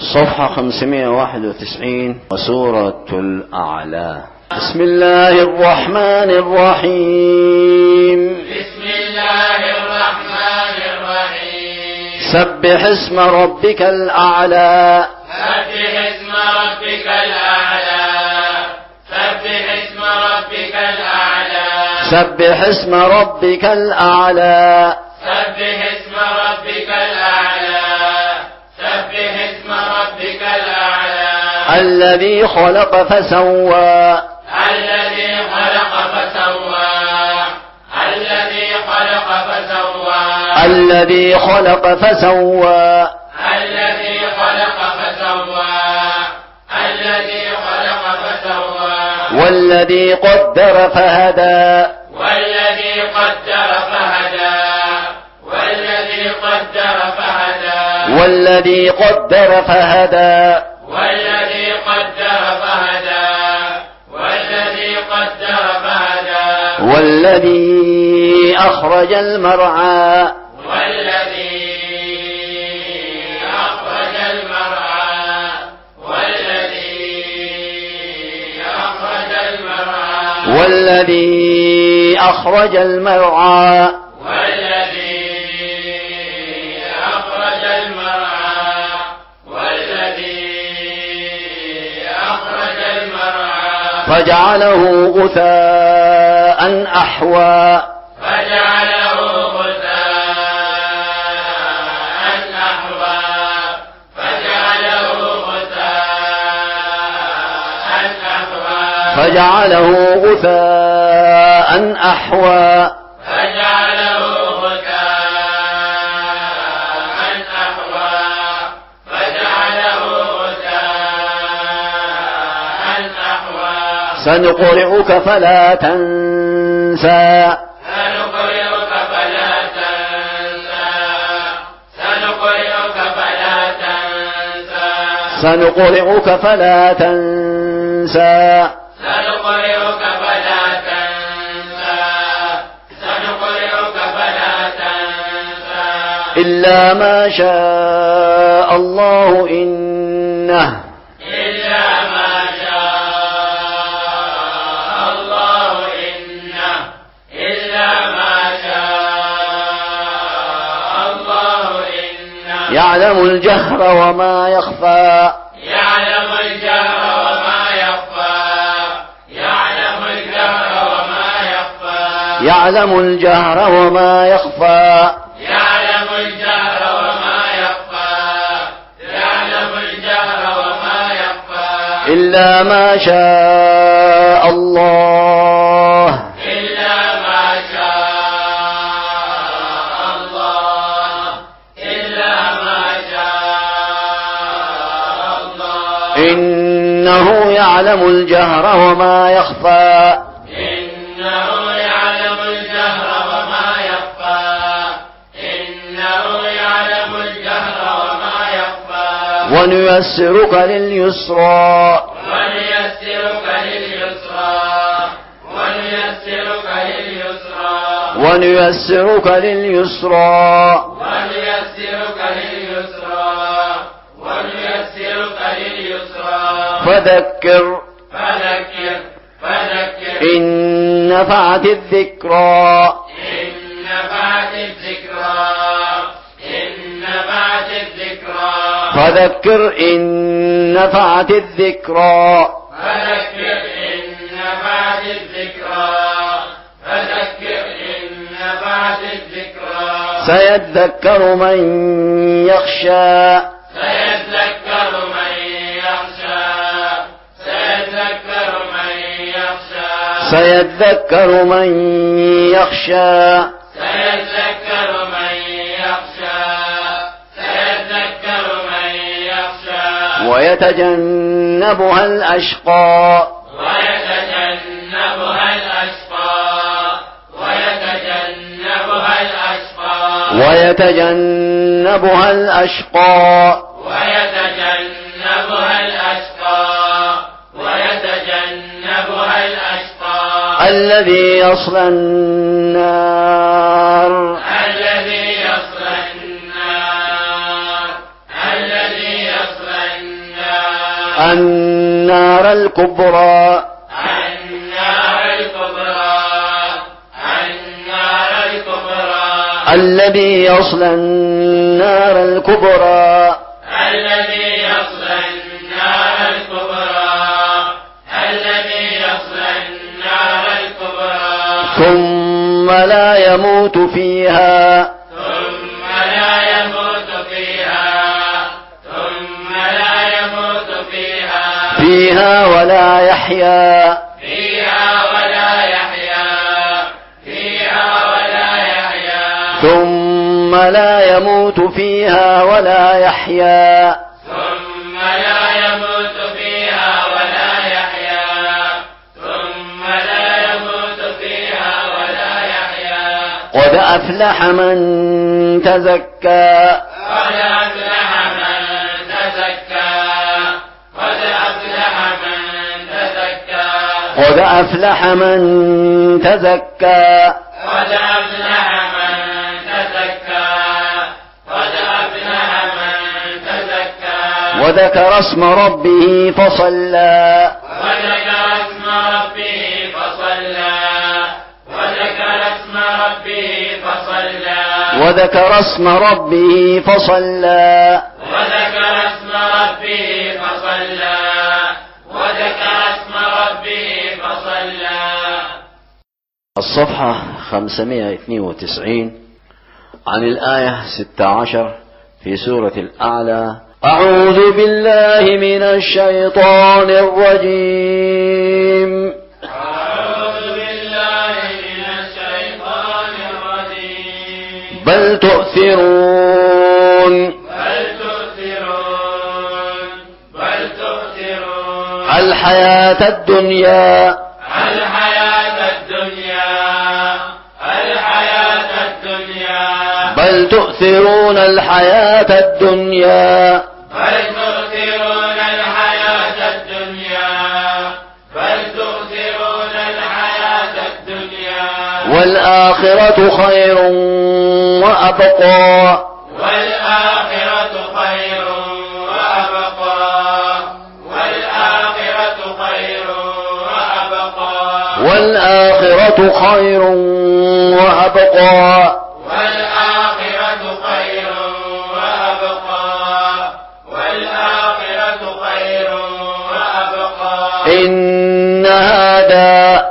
صفحة 591 وسورة الأعلى. بسم الله الرحمن الرحيم. بسم الله الرحمن الرحيم. سبح اسم ربك الأعلى. سبح اسم ربك الأعلى. سبح اسم ربك الأعلى. سبح اسم ربك الأعلى. سبح اسم ربك الأعلى. سبح اسم ربك الأعلى. الذي خلق فسوى. الذي خلق فسوى. الذي خلق فسوى. الذي خلق فسوى. الذي خلق فسوى. الذي خلق فسوى. والذي قدر فهدى. والذي قدر فهدى. والذي قدر فهدى. والذي قدر فهدى. والذي قدر فهدى. والذي قدر فهدى. والذي أخرج المرعى. والذي أخرج المرعى. والذي أخرج المرعى. والذي أخرج المرعى. والذي أخرج المرعى. والذي أخرج المرعى. فجعله غثاء أحوى. فجعله غثاء أحوى. فجعله غثاء أحوى. فجعله غثاء أحوى. فجعله غثاء أحوى. فجعله غثاء أحوى. سنقرئك فلا تنسى. سنقرئك فلا تنسى. سنقرئك فلا تنسى. سنقرئك فلا تنسى. سنقرئك فلا تنسى. سنقرئك فلا تنسى. إلا ما شاء الله إنه. إلا ما شاء الله إنه. إلا ما شاء الله إنه. يعلم الجهر وما يخفى. يعلم الجهر وما يخفى. يعلم الجهر وما يخفى. يعلم الجهر وما يخفى. يعلم الجهر وما يخفى. يعلم الجهر وما يخفى. إلا ما شاء الله. إلا ما شاء الله. إلا ما شاء الله. إنه يعلم الجهر وما يخفى. إنه يعلم الجهر وما يخفى. إنه يعلم الجهر وما يخفى. ونيسرك لليسرى. ونيسرك لليسرى. ونيسرك لليسرى. ونيسرك لليسرى. ونيسرك لليسرى. ونيسرك لليسرى. فذكر فذكر. فذكر. إن نفعت الذكرى. إن نفعت الذكرى. إن نفعت الذكرى. فذكر إن نفعت الذكرى. فذكر إن نفعت الذكرى. فذكر إن نفعت الذكرى. سيذكر من يخشى. سيذكر من يخشى. سيذكر من يخشى. سيذكر من يخشى. سيذكر من يخشى. سيذكر من يخشى. ويتجنبها الأشقى. ويتجنبها الأشقى. ويتجنبها الأشقى. ويتجنبها الأشقى. ويتجنبها الأشقى. ويتجنبها الأشقى. الذي يصلى النار. الذي يصلى النار. الذي يصلى النار. النار الكبرى النار الكبرى النار الكبرى الذي يصلى النار الكبرى الذي يصلى النار الكبرى الذي يصلى النار الكبرى ثم لا يموت فيها ثم لا يموت فيها ثم لا يموت فيها فيها ولا يحيا فيها ولا يحيا فيها ولا يحيا ثم لا يموت فيها ولا يحيا ثم لا يموت فيها ولا يحيا ثم لا يموت فيها ولا يحيا قد أفلح من تزكى قد أفلح من تزكى قد أفلح من تزكى قد أفلح من تزكى قد أفلح من تزكى قد أفلح من تزكى وذكر اسم ربه فصلى وذكر اسم ربه فصلى وذكر اسم ربه فصلى وذكر اسم ربه فصلى وذكر اسم ربه فصلى وذكر اسم ربه فصلى. الصفحة 592 عن الآية 16 في سورة الأعلى. أعوذ بالله من الشيطان الرجيم. أعوذ بالله من الشيطان الرجيم. بل تؤثرون الحياة الدنيا الحياة الدنيا الحياة الدنيا بل تؤثرون الحياة الدنيا بل تؤثرون الحياة الدنيا بل تؤثرون الحياة الدنيا والآخرة خير وأبقى والآخرة خير وأبقى والآخرة خير وأبقى والآخرة خير وأبقى والآخرة خير وأبقى والآخرة خير وأبقى. إن هذا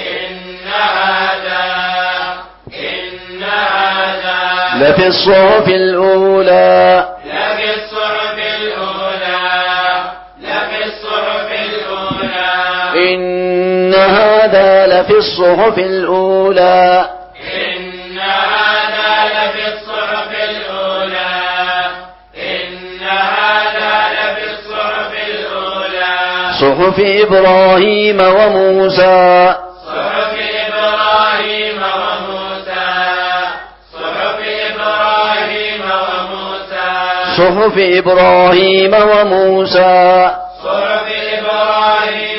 لفي الصحف الأولى لفي الصحف الأولى لفي الصحف الأولى. إن هذا لفي الصحف الأولى إن هذا لفي الصحف الأولى إن هذا لفي الصحف الأولى. صحف إبراهيم وموسى صحف إبراهيم وموسى صحف إبراهيم وموسى صحف إبراهيم وموسى صحف إبراهيم